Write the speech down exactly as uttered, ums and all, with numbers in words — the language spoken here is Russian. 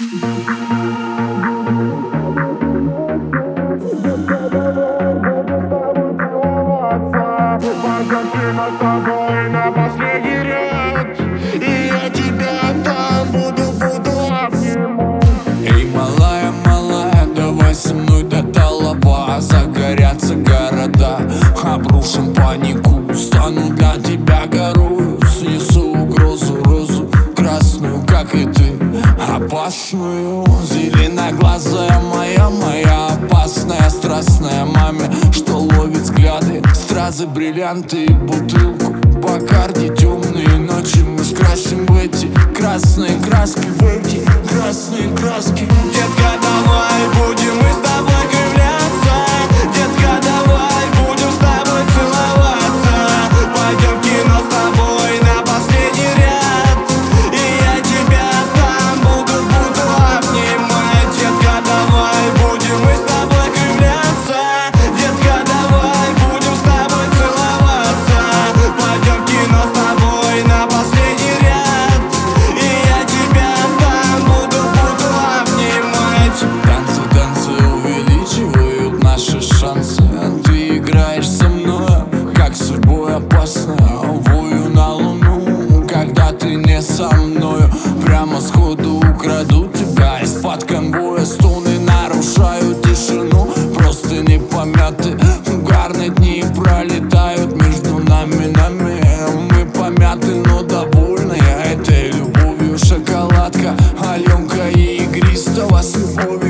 с тобой на последний ряд, и я тебя там буду, буду обнимать. Эй, малая, малая, давай со мной до Талова. Загорятся города, обрушим панику. Стану для тебя горою, снесу угрозу, розу красную, как и ты, опасную. Зеленоглазая моя, моя опасная, страстная маме, что ловит взгляды, стразы, бриллианты и бутылку Бакарди. Темные ночи мы скрасим в эти красные краски, в эти красные краски. Детка, давай будем мы с тобой кривляться. Детка, давай будем с тобой целоваться. Пойдем в кино с тобой на последний ряд, и я тебя там буду, буду обнимать. Детка, давай будем мы с тобой кривляться. Детка, давай будем с тобой целоваться. Пойдем в кино с тобой на последний ряд, и я тебя там буду, буду обнимать. Танцы, танцы увеличивают наши шансы. Ты играешь со мной, как судьбой опасно. Вою на луну, когда ты не со мною. Прямо сходу украду тебя из-под конвоя. Стоны нарушают тишину, просто не помяты. Угарные дни пролетают между нами, нами. Мы помяты, но довольны этой любовью. Шоколадка, Аленка и игристого с любовью.